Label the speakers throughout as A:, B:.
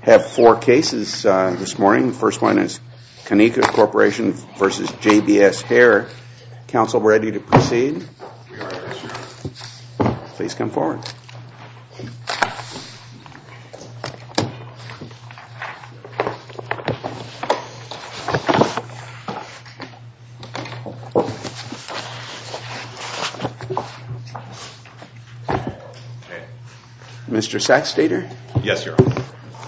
A: have four cases this morning. The first one is Konica Corporation versus JBS Hair. Counsel ready to proceed?
B: We are, yes, sir.
A: Please come forward. Mr. Sacksteder?
B: Yes, Your Honor.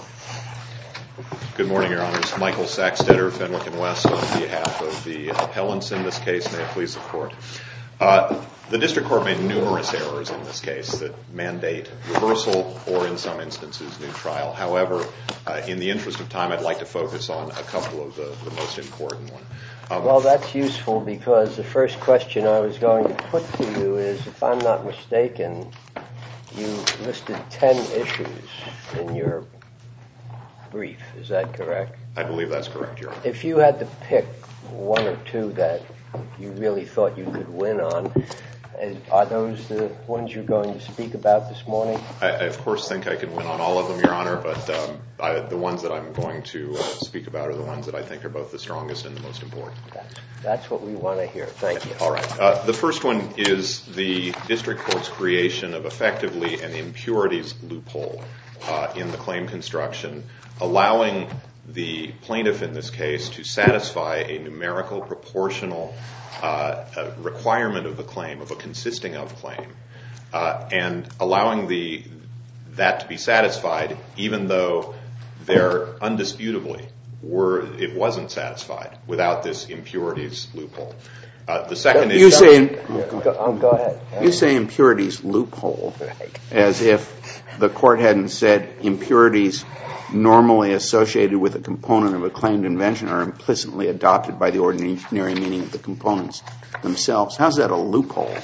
B: Good morning, Your Honors. Michael Sacksteder, Fenwick & West, on behalf of the appellants in this case. May it please the Court. The District Court made numerous errors in this case that mandate reversal or, in some instances, new trial. However, in the interest of time, I'd like to focus on a couple of the most important ones.
C: Well, that's useful because the first question I was going to put to you is, if I'm not mistaken, you listed 10 issues in your brief. Is that correct?
B: I believe that's correct, Your Honor.
C: If you had to pick one or two that you really thought you could win on, are those the ones you're going to speak about this morning?
B: I of course think I can win on all of them, Your Honor, but the ones that I'm going to speak about are the ones that I think are both the strongest and the most important.
C: That's what we want to hear. Thank you.
B: All right. The first one is the District Court's creation of effectively an impurities loophole in the claim construction, allowing the plaintiff in this case to satisfy a numerical proportional requirement of the claim, of a consisting of claim, and allowing that to be satisfied even though there undisputably it wasn't satisfied without this impurities loophole. The second is...
C: Go ahead.
A: You say impurities loophole as if the court hadn't said impurities normally associated with a component of a claimed invention are implicitly adopted by the ordinary meaning of the components themselves. How's that a loophole?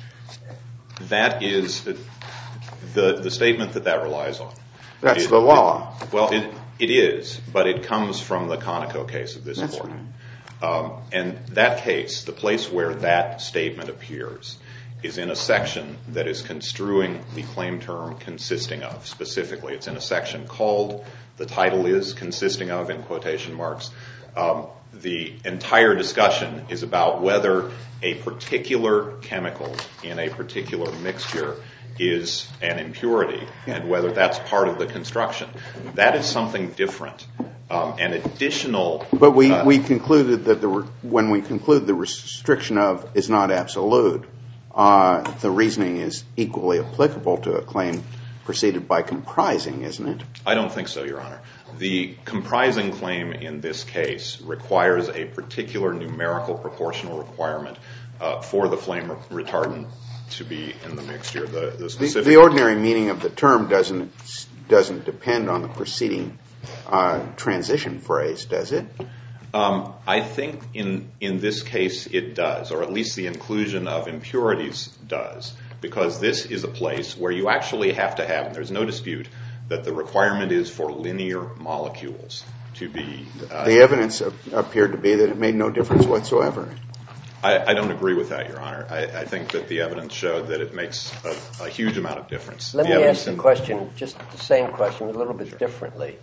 B: That is the statement that relies on.
A: That's the law.
B: Well, it is, but it comes from the Conoco case of this
A: That's
B: court.
A: Right.
B: And that case, the place where that statement appears, is in a section that is construing the claim term consisting of. Specifically, it's in a section called, the title is consisting of, in quotation marks. The entire discussion is about whether a particular chemical in a particular mixture is an impurity and whether that's part of the construction. That is something different. An additional...
A: But we concluded that when we conclude the restriction of is not absolute, the reasoning is equally applicable to a claim preceded by comprising, isn't it?
B: I don't think so, Your Honor. The comprising claim in this case requires a particular numerical proportional requirement for the flame retardant to be in the mixture. The
A: ordinary meaning of the term doesn't depend on the preceding transition phrase, does it?
B: I think in this case it does, or at least the inclusion of impurities does, because this is a place where you actually have to have, and there's no dispute, that the requirement is for linear molecules to be...
A: The evidence appeared to be that it made no difference whatsoever.
B: I don't agree with that, Your Honor. I think that the evidence showed that it makes a huge amount of difference.
C: Let me ask the question, just the same question, a little bit differently.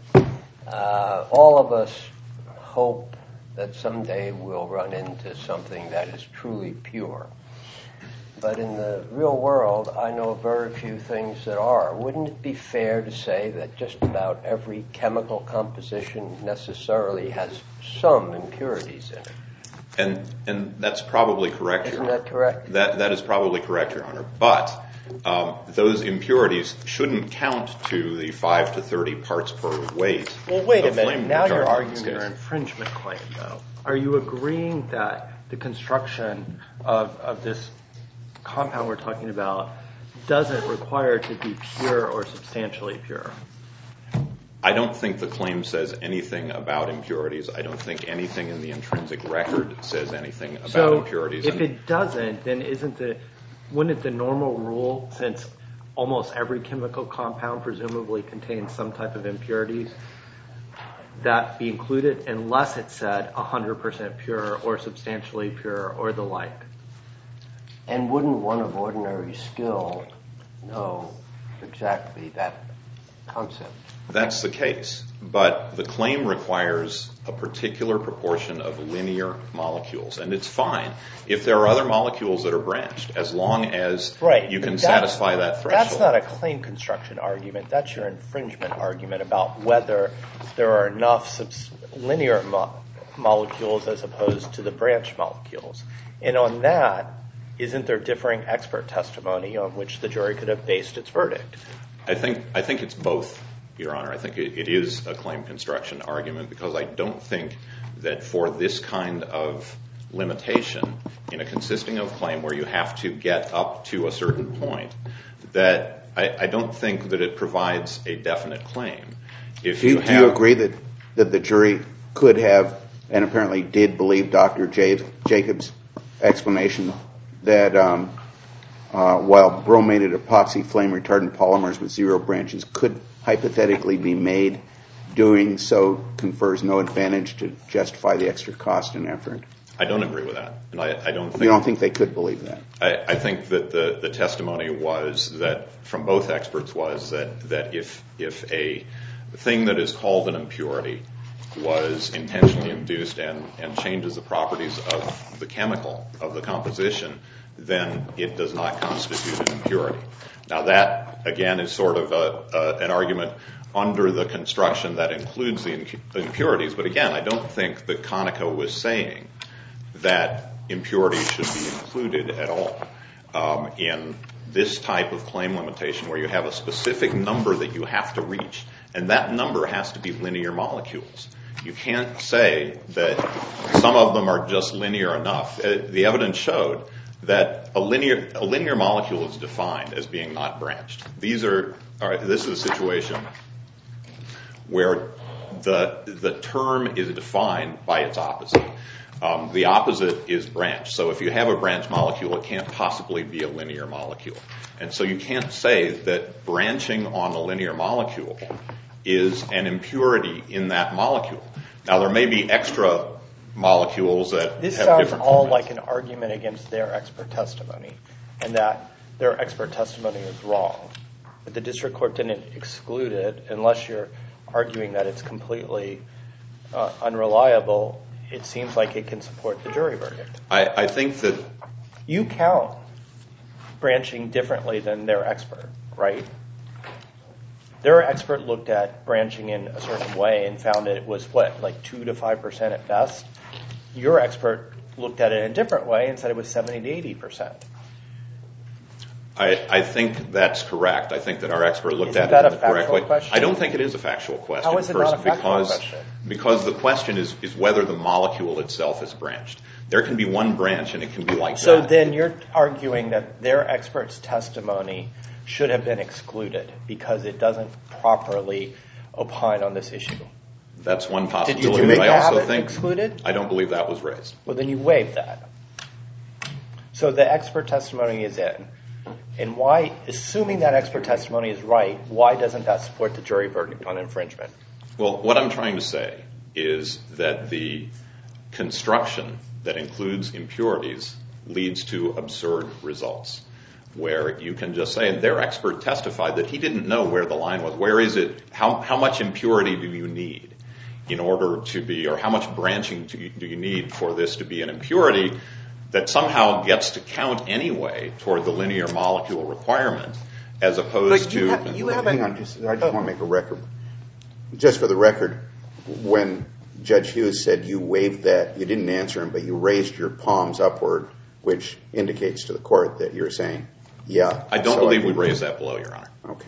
C: All of us hope that someday we'll run into something that is truly pure. But in the real world, I know very few things that are. Wouldn't it be fair to say that just about every chemical composition necessarily has some impurities in it?
B: And that's probably correct, Your Honor.
C: Isn't that correct?
B: That is probably correct, Your Honor. But those impurities shouldn't count to the 5 to 30 parts per weight.
D: Well, wait a minute. Now you're arguing your infringement claim, though. Are you agreeing that the construction of this compound we're talking about doesn't require it to be pure or substantially pure?
B: I don't think the claim says anything about impurities. I don't think anything in the intrinsic record says anything about impurities.
D: So if it doesn't, then wouldn't the normal rule, since almost every chemical compound presumably contains some type of impurities, that be included unless it said 100% pure or substantially pure or the like?
C: And wouldn't one of ordinary skill know exactly that concept.
B: That's the case, but the claim requires a particular proportion of linear molecules, and it's fine if there are other molecules that are branched, as long as you can satisfy that threshold.
E: That's not a claim construction argument. That's your infringement argument about whether there are enough linear molecules as opposed to the branch molecules. And on that, isn't there differing expert testimony on which the jury could have based its verdict?
B: I think it's both, Your Honor. I think it is a claim construction argument, because I don't think that for this kind of limitation in a consisting of claim where you have to get up to a certain point, that I don't think that it provides a definite claim.
A: Do you agree that the jury could have, and apparently did believe Dr. Jacobs' explanation that while bromated epoxy flame retardant polymers with zero branches could hypothetically be made, doing so confers no advantage to justify the extra cost and effort?
B: I don't agree with that. And I don't think
A: you don't think they could believe that?
B: I think that the testimony was that, from both experts, was that if a thing that is called an impurity was intentionally induced and changes the properties of the chemical, of the composition, then it does not constitute an impurity. Now that, again, is sort of an argument under the construction that includes the impurities. But again, I don't think that Conoco was saying that impurities should be included at all in this type of claim limitation, where you have a specific number that you have to reach, and that number has to be linear molecules. You can't say that some of them are just linear enough. The evidence showed that a linear molecule is defined as being not branched. This is a situation where the term is defined by its opposite. The opposite is branched. So if you have a branched molecule, it can't possibly be a linear molecule. And so you can't say that branching on a linear molecule is an impurity in that molecule. Now there may be extra molecules that have different
E: This sounds all
B: formats.
E: like an argument against their expert testimony, and that their expert testimony is wrong. But the district court didn't exclude it. Unless you're arguing that it's completely unreliable, it seems like it can support the jury verdict.
B: I think that
E: You count branching differently than their expert, right? Their expert looked at branching in a certain way and found that it was, like 2 to 5% at best? Your expert looked at it in a different way and said it was 70 to 80%.
B: I think that's correct. I think that our expert looked at
E: Isn't
B: it
E: that a
B: correctly.
E: factual question?
B: I don't think it is a factual question.
E: How is it not a factual question?
B: Because the question is whether the molecule itself is branched. There can be one branch and it can be like that.
E: So then you're arguing that their expert's testimony should have been excluded because it doesn't properly opine on this issue.
B: That's one
E: Did
B: possibility.
E: you
B: But I
E: have
B: also
E: it
B: think
E: excluded?
B: I don't believe that was raised.
E: Well, then you waived that. So the expert testimony is in. And why, assuming that expert testimony is right, why doesn't that support the jury verdict on infringement?
B: Well, what I'm trying to say is that the construction that includes impurities leads to absurd results, where you can just say, and their expert testified that he didn't know where the line was. Where is it? How much impurity do you need in order to be, or how much branching do you need for this to be an impurity that somehow gets to count anyway toward the linear molecule requirement, as opposed to...
A: Hang on, I just want to make a record. Just for the record, when Judge Hughes said you waived that, you didn't answer him, but you raised your palms upward, which indicates to the court that you're saying, yeah.
B: I don't believe we raised that below, Your Honor.
A: Okay.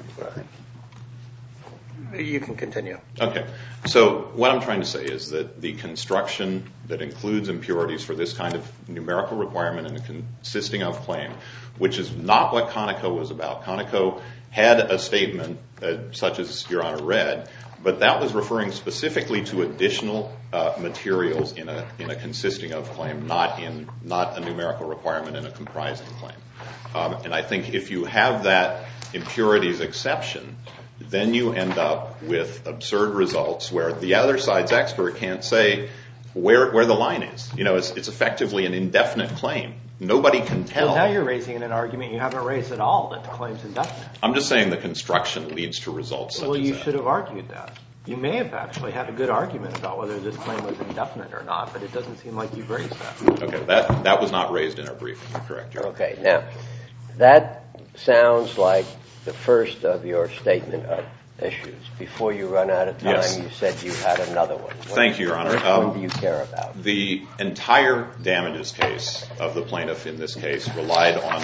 E: You can continue.
B: Okay. So what I'm trying to say is that the construction that includes impurities for this kind of numerical requirement in a consisting of claim, which is not what Conoco was about. Conoco had a statement such as Your Honor read, but that was referring specifically to additional materials in a consisting of claim, not a numerical requirement in a comprising claim. And I think if you have that impurities exception, then you end up with absurd results where the other side's expert can't say where the line is. You know, it's effectively an indefinite claim Nobody can tell.
D: Well, now you're raising an argument you haven't raised at all, that the claim's indefinite.
B: I'm just saying the construction leads to results such as that.
D: Well, you should have argued that. You may have actually had a good argument about whether this claim was indefinite or not, but it doesn't seem like you've raised that.
B: Okay, that was not raised in our briefing, you're correct.
C: Okay, now, that sounds like the first of your statement of issues. Before you run out of time,
B: Yes.
C: You said you had another one.
B: Thank you, Your Honor.
C: Which one do you care about?
B: The entire damages case of the plaintiff in this case relied on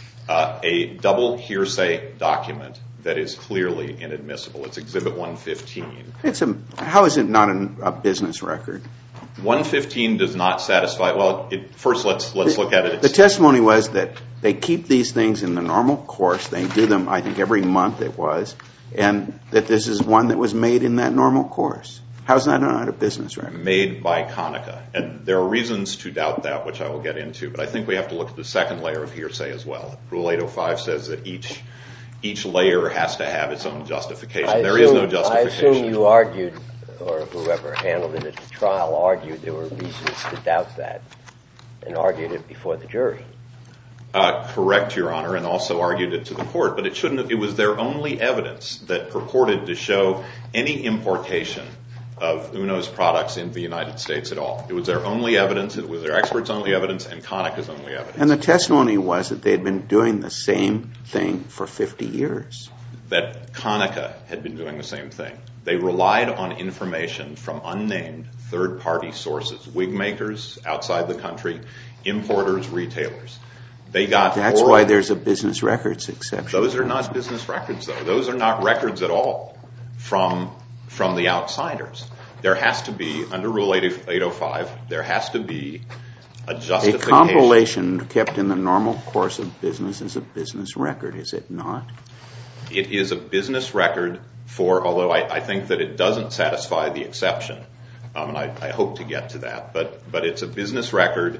B: a double hearsay document that is clearly inadmissible. It's Exhibit 115.
A: How is it not a business record?
B: 115 does not satisfy. Well, first let's look at it.
A: The testimony was that they keep these things in the normal course. They do them, I think, every month it was, and that this is one that was made in that normal course. How is that not a business record?
B: Made by Konica. And there are reasons to doubt that, which I will get into, but I think we have to look at the second layer of hearsay as well. Rule 805 says that each layer has to have its own justification. There is no justification.
C: I assume you argued, or whoever handled it at the trial argued there were reasons to doubt that, and argued it before the jury.
B: Correct, Your Honor, and also argued it to the court, but it was their only evidence that purported to show any importation of Uno's products in the United States at all. It was their only evidence, it was their experts' only evidence, and Konica's only evidence.
A: And the testimony was that they had been doing the same thing for 50 years.
B: That Konica had been doing the same thing. They relied on information from unnamed third-party sources, wig makers outside the country, importers, retailers.
A: That's why there's a business records exception.
B: Those are not business records, though. Those are not records at all from the outsiders. There has to be, under Rule 805, there has to be a justification.
A: A compilation kept in the normal course of business is a business record, is it not?
B: It is a business record although I think that it doesn't satisfy the exception, and I hope to get to that, but it's a business record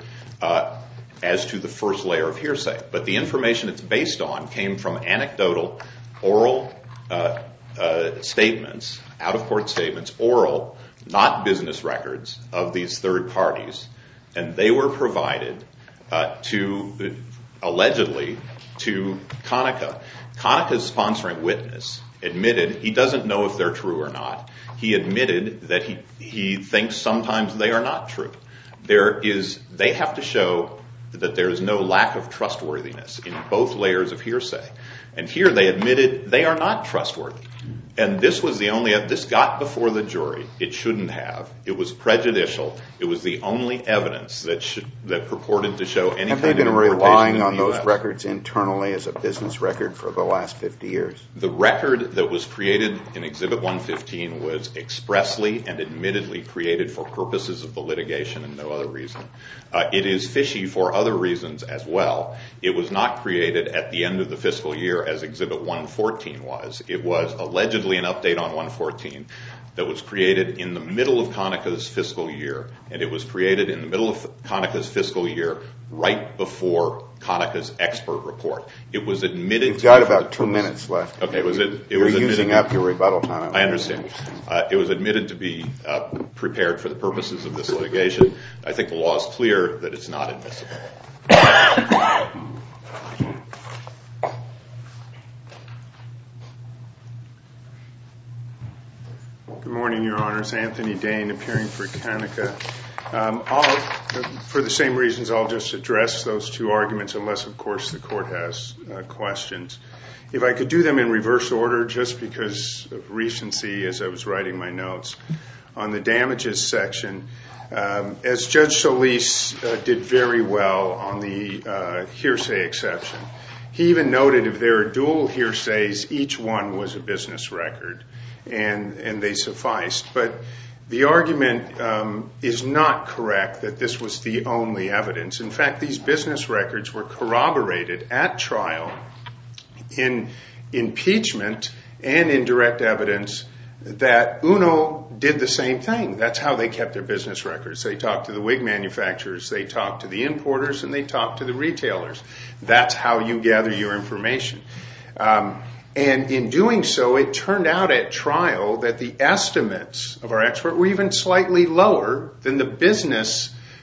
B: as to the first layer of hearsay. But the information it's based on came from anecdotal, oral statements, out-of-court statements, oral, not business records of these third parties, and they were provided allegedly to Konica. Konica's sponsoring witness admitted he doesn't know if they're true or not. He admitted that he thinks sometimes they are not true. They have to show that there is no lack of trustworthiness in both layers of hearsay. And here they admitted they are not trustworthy. And this got before the jury. It shouldn't have. It was prejudicial. It was the only evidence that purported to show any kind of importation.
A: Have they been relying on those records internally as a business record for the last 50 years?
B: The record that was created in Exhibit 115 was expressly and admittedly created for purposes of the litigation and no other reason. It is fishy for other reasons as well. It was not created at the end of the fiscal year as Exhibit 114 was. It was allegedly an update on 114 that was created in the middle of Konica's fiscal year, and it was created in the middle of Konica's fiscal year right before Konica's expert report. It was admitted.
A: You've got about 2 minutes left.
B: Okay,
A: You're using up your rebuttal time.
B: I understand. It was admitted to be prepared for the purposes of this litigation. I think the law is clear that it's not admissible.
F: Good morning, Your Honors. Anthony Dane, appearing for Konica. For the same reasons, I'll just address those two arguments, unless, of course, the Court has questions. If I could do them in reverse order, just because of recency as I was writing my notes. On the damages section, as Judge Solis did very well on the hearsay exception, he even noted if there are dual hearsays, each one was a business record, and they sufficed. But the argument is not correct that this was the only evidence. In fact, these business records were corroborated at trial in impeachment and in direct evidence that Uno did the same thing. That's how they kept their business records. They talked to the wig manufacturers, they talked to the importers, and they talked to the retailers. That's how you gather your information. And in doing so, it turned out at trial that the estimates of our expert were even slightly lower than the business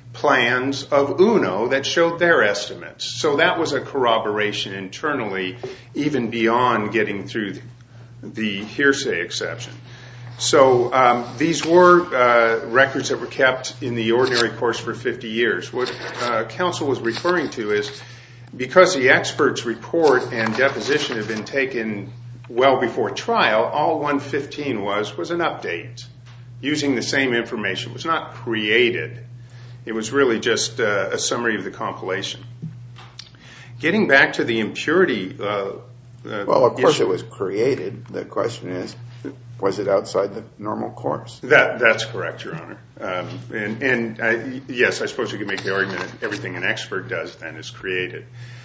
F: plans of UNO that showed their estimates. So that was a corroboration internally, even beyond getting through the hearsay exception. So these were records that were kept in the ordinary course for 50 years. What counsel was referring to is because the expert's report and deposition had been taken well before trial, all 115 was an update using the same information. It was not created. It was really just a summary of the compilation. Getting back to the impurity well,
A: of course it was created. The question is, was it outside the normal course?
F: That's correct, Your Honor. Yes, I suppose you could make the argument that everything an expert does then is created.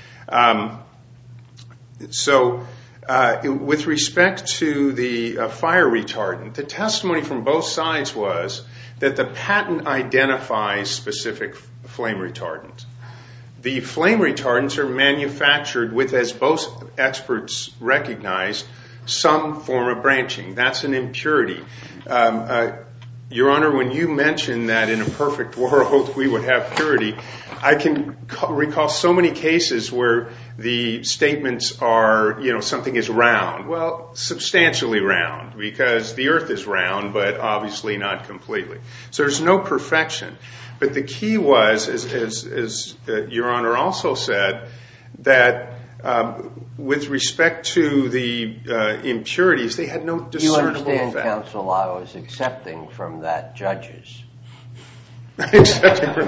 F: With respect to the fire retardant, the testimony from both sides was that the patent identifies specific flame retardant. The flame retardants are manufactured with, as both experts recognized, some form of branching. That's an impurity. Your Honor, when you mentioned that in a perfect world we would have purity, I can recall so many cases where the statements are, something is round. Well, substantially round, because the earth is round, but obviously not completely. So there's no perfection. But the key was, as Your Honor also said, that with respect to the impurities, they had no discernible effect.
C: You understand, counsel, I was accepting from that judges.
F: Accepting from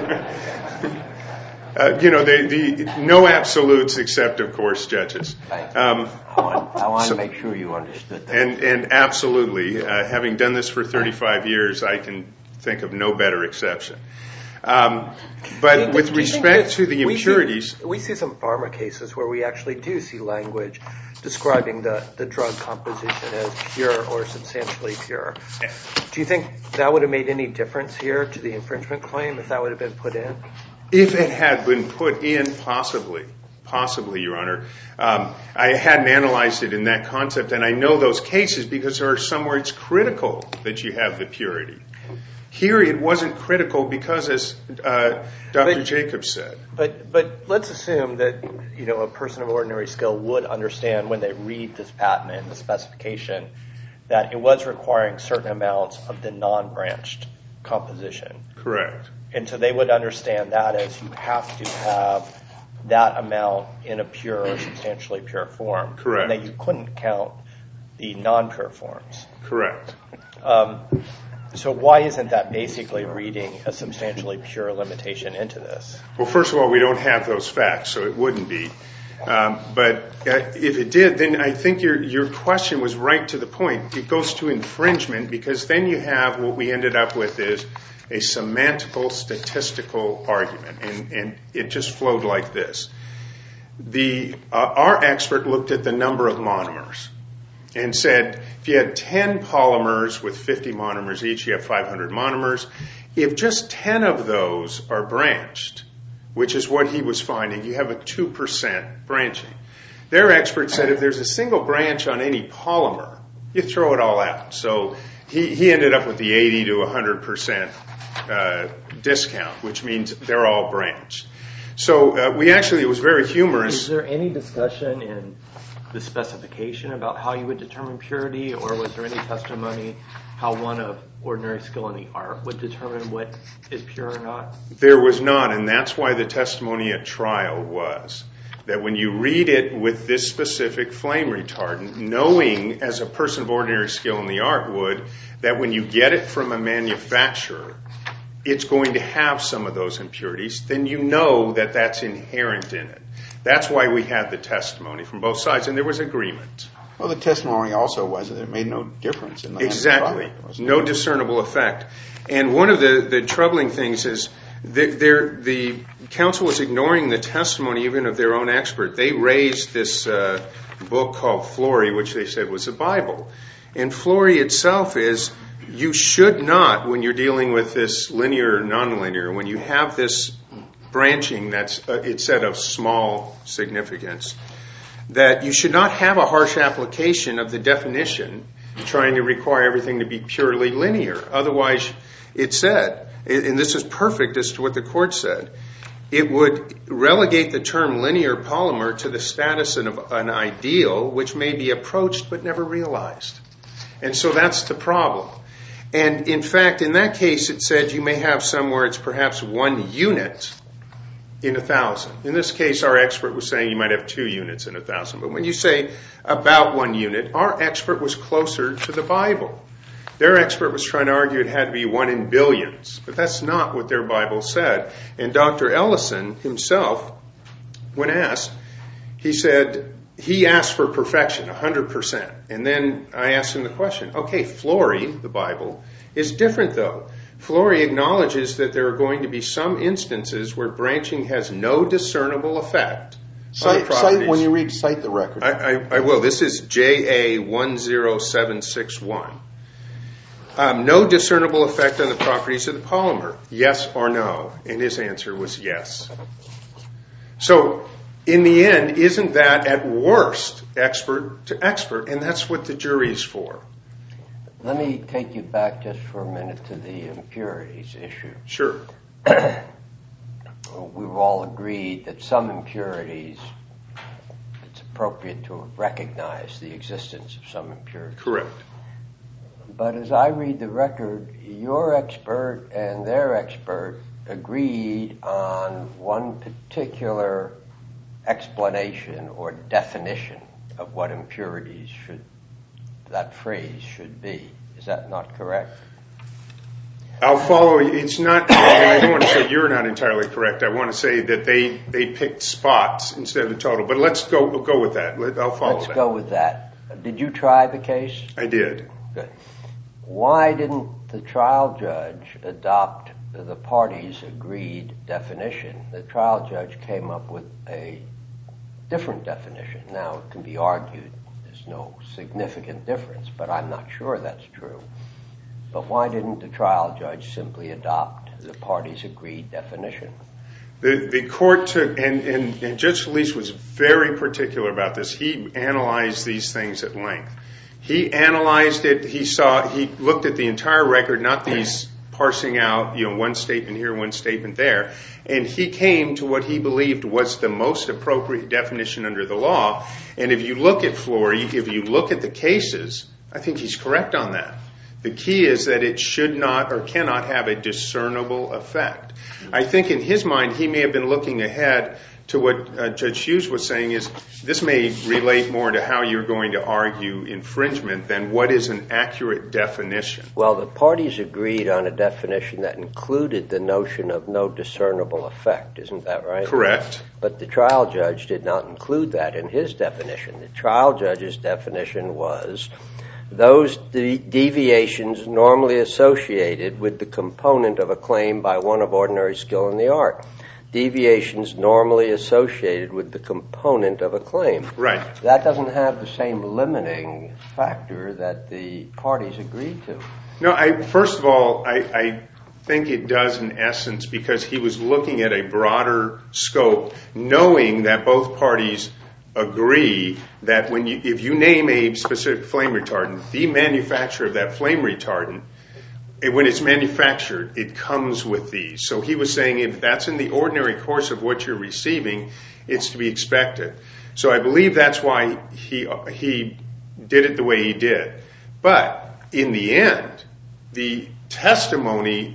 F: no absolutes except, of course, judges.
C: I want to make sure you understood that.
F: And absolutely, having done this for 35 years, I can think of no better exception. But with respect to the impurities...
G: We see some pharma cases where we actually do see language describing the drug composition as pure or substantially pure. Do you think that would have made any difference here to the infringement claim if that would have been put in?
F: If it had been put in, possibly, Your Honor. I hadn't analyzed it in that concept, and I know those cases because there are some where it's critical that you have the purity. Here it wasn't critical because, as Dr. Jacobs said.
E: But let's assume that a person of ordinary skill would understand when they read this patent and the specification that it was requiring certain amounts of the non-branched composition.
F: Correct.
E: And so they would understand that as you have to have that amount in a pure or substantially pure form.
F: Correct.
E: And that you couldn't count the non-pure forms.
F: Correct.
E: So why isn't that basically reading a substantially pure limitation into this?
F: Well, first of all, we don't have those facts, so it wouldn't be. But if it did, then I think your question was right to the point. It goes to infringement because then you have what we ended up with is a semantical statistical argument, and it just flowed like this. Our expert looked at the number of monomers and said, if you had 10 polymers with 50 monomers each, you have 500 monomers. If just 10 of those are branched, which is what he was finding, you have a 2% branching. Their expert said if there's a single branch on any polymer, you throw it all out. So he ended up with the 80 to 100% discount, which means they're all branched. So it was very humorous.
D: Is there any discussion in the specification about how you would determine purity, or was there any testimony how one of ordinary skill in the art would determine what is pure or not?
F: There was not, and that's why the testimony at trial was that when you read it with this specific flame retardant, knowing as a person of ordinary skill in the art would, that when you get it from a manufacturer, it's going to have some of those impurities, then you know that that's inherent in it. That's why we had the testimony from both sides, and there was agreement.
A: Well, the testimony also was that it made no difference in the
F: Exactly. No discernible effect. And one of the troubling things is the council was ignoring the testimony even of their own expert. They raised this book called Flory, which they said was a Bible. And Flory itself is, you should not, when you're dealing with this linear or nonlinear, when you have this branching that's, it said, of small significance, that you should not have a harsh application of the definition trying to require everything to be purely linear. Otherwise, it said, and this is perfect as to what the court said, it would relegate the term linear polymer to the status of an ideal which may be approached but never realized. And so that's the problem. And in fact, in that case, it said you may have somewhere it's perhaps 1 unit in 1,000. In this case, our expert was saying you might have 2 units in 1,000. But when you say about 1 unit, our expert was closer to the Bible. Their expert was trying to argue it had to be 1 in billions. But that's not what their Bible said. And Dr. Ellison himself, when asked, he said he asked for perfection, 100%. And then I asked him the question, okay, Flory, the Bible, is different though. Flory acknowledges that there are going to be some instances where branching has no discernible effect.
A: Cite when you read, cite the record.
F: I will. This is JA 10761. No discernible effect on the properties of the polymer. Yes or no? And his answer was yes. So in the end, isn't that at worst expert to expert? And that's what the jury is for.
C: Let me take you back just for a minute to the impurities issue.
F: Sure.
C: We've all agreed that some impurities, it's appropriate to recognize the existence of some impurities.
F: Correct.
C: But as I read the record, your expert and their expert agreed on one particular explanation or definition of what impurities that phrase should be. Is that not correct?
F: I'll follow. It's not, I don't want to say you're not entirely correct. I want to say that they picked spots instead of the total. But let's go with that. I'll follow that.
C: Let's go with that. Did you try the case?
F: I did.
C: Good. Why didn't the trial judge adopt the parties' agreed definition? The trial judge came up with a different definition. Now, it can be argued there's no significant difference, but I'm not sure that's true. But why didn't the trial judge simply adopt the parties' agreed definition?
F: The court took, and Judge Solis was very particular about this. He analyzed these things at length. He analyzed it. He looked at the entire record, not these parsing out, one statement here, one statement there. And he came to what he believed was the most appropriate definition under the law. And if you look at Flory, if you look at the cases, I think he's correct on that. The key is that it should not or cannot have a discernible effect. I think in his mind, he may have been looking ahead to what Judge Hughes was saying is this may relate more to how you're going to argue infringement than what is an accurate definition.
C: Well, the parties agreed on a definition that included the notion of no discernible effect. Isn't that right?
F: Correct.
C: But the trial judge did not include that in his definition. The trial judge's definition was those deviations normally associated with the component of a claim by one of ordinary skill in the art. Deviations normally associated with the component of a claim.
F: Right.
C: That doesn't have the same limiting factor that the parties agreed to.
F: No, first of all, I think it does in essence because he was looking at a broader scope, knowing that both parties agree that if you name a specific flame retardant, the manufacturer of that flame retardant, when it's manufactured, it comes with these. So he was saying if that's in the ordinary course of what you're receiving, it's to be expected. So I believe that's why he did it the way he did. But in the end, the testimony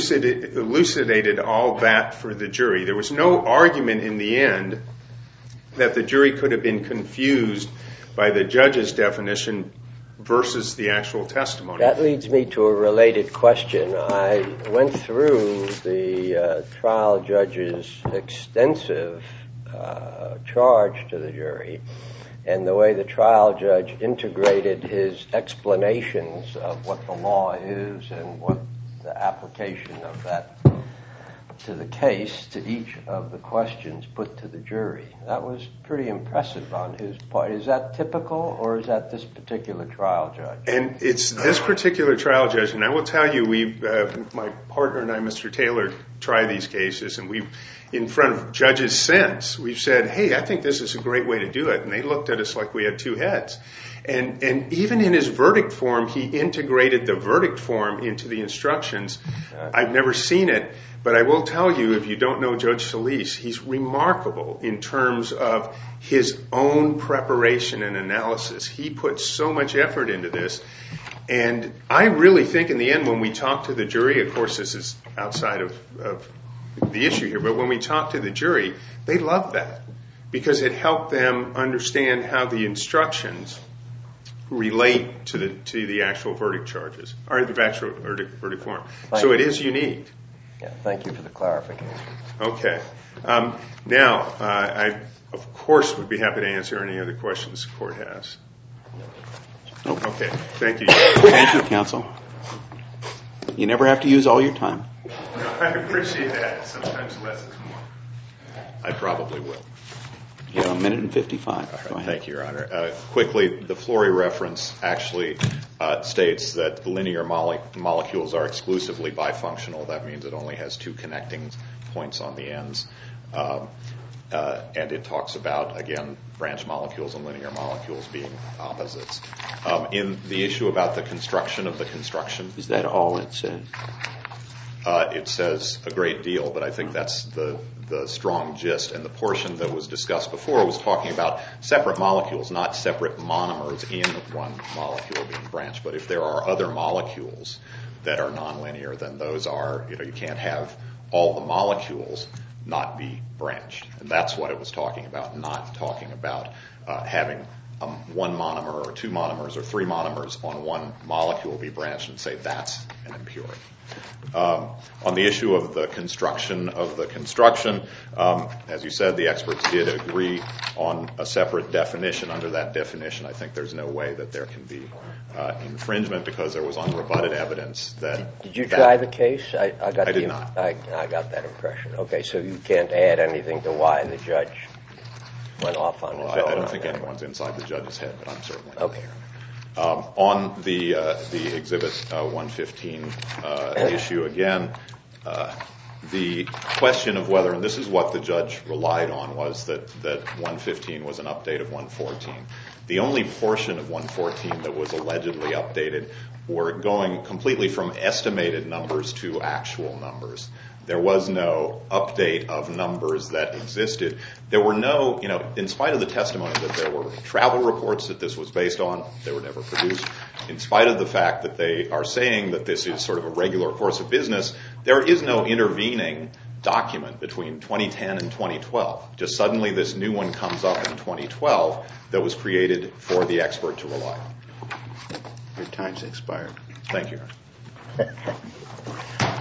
F: elucidated all that for the jury. There was no argument in the end that the jury could have been confused by the judge's definition versus the actual testimony.
C: That leads me to a related question. I went through the trial judge's extensive charge to the jury, and the way the trial judge integrated his explanations of what the law is and what the application of that to the case, to each of the questions put to the jury. That was pretty impressive on his part. Is that typical, or is that this particular trial judge?
F: And it's this particular trial judge, and I will tell you, my partner and I, Mr. Taylor, try these cases, and we've, in front of judges since, we've said, hey, I think this is a great way to do it. And they looked at us like we had two heads. And even in his verdict form, he integrated the verdict form into the instructions. I've never seen it, but I will tell you, if you don't know Judge Solis, he's remarkable in terms of his own preparation and analysis. He put so much effort into this. And I really think in the end, when we talk to the jury, of course this is outside of the issue here, but when we talk to the jury, they love that because it helped them understand how the instructions relate to the actual verdict charges, or the actual verdict form. So it is unique.
C: Yeah, thank you for the clarification.
F: Okay. Now, I, of course, would be happy to answer any other questions the court has. Okay. Thank you.
A: Thank you, counsel. You never have to use all your time.
F: I appreciate that. Sometimes less is more.
B: I probably will.
A: You have 1:55.
B: All right, thank you, Your Honor. Quickly, the Flory reference actually states that the linear molecules are exclusively bifunctional. That means it only has two connecting points on the ends. And it talks about, again, branch molecules and linear molecules being opposites. In the issue about the construction of the construction...
A: Is that all it says?
B: It says a great deal, but I think that's the strong gist. And the portion that was discussed before was talking about separate molecules, not separate monomers in one molecule being branched. But if there are other molecules that are nonlinear, then those are, you can't have all the molecules not be branched. And that's what it was talking about, not talking about having one monomer or two monomers or three monomers on one molecule be branched and say that's an impurity. On the issue of the construction as you said, the experts did agree on a separate definition. Under that definition, I think there's no way that there can be infringement because there was unrebutted evidence that...
C: Did you try the case? I
B: did not.
C: I got that impression. Okay, so you can't add anything to why the judge went off on his own.
B: I don't think anyone's inside the judge's head, but I'm certainly not.
C: Okay.
B: On the Exhibit 115 issue, again, the question of whether, and this is what the judge relied on, was that 115 was an update of 114. The only portion of 114 that was allegedly updated were going completely from estimated numbers to actual numbers. There was no update of numbers that existed. There were no, in spite of the testimony that there were travel reports that this was based on, they were never produced. In spite of the fact that they are saying that this is sort of a regular course of business, there is no intervening document between 2010 and 2012. Just suddenly this new one comes up in 2012 that was created for the expert to rely on.
A: Your time's expired.
B: Thank you.